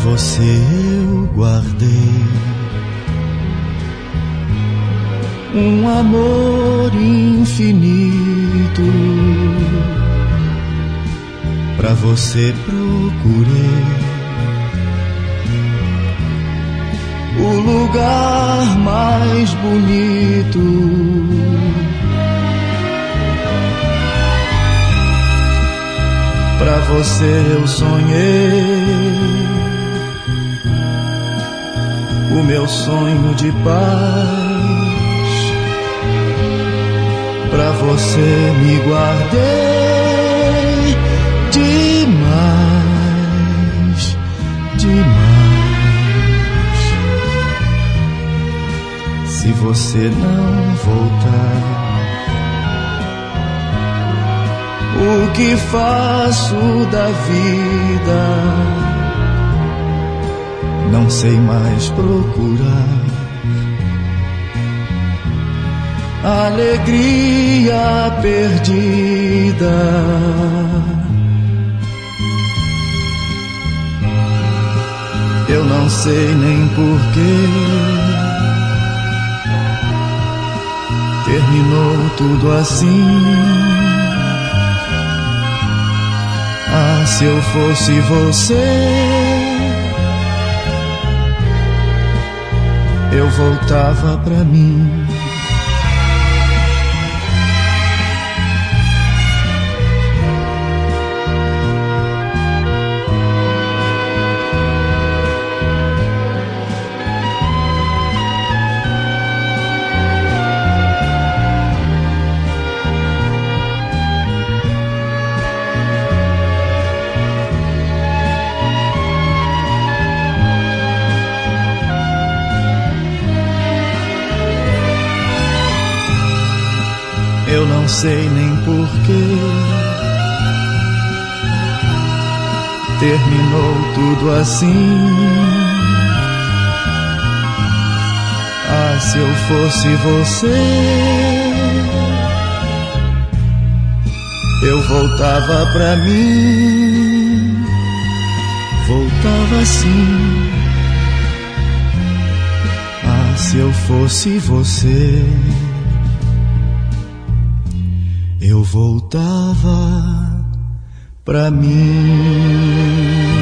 você eu guardei um amor infinito. Pra você procurei o lugar mais bonito. Pra você eu sonhei o meu sonho de paz. Pra você me guardei demais, demais. Se você não voltar, o que faço da vida? Não sei mais procurar alegria perdida. Eu não sei nem porquê terminou tudo assim. Ah, se eu fosse você, eu voltava pra mim. Eu não sei nem porquê terminou tudo assim. Ah, se eu fosse você, eu voltava pra mim, voltava assim. Ah, se eu fosse você, eu voltava pra mim.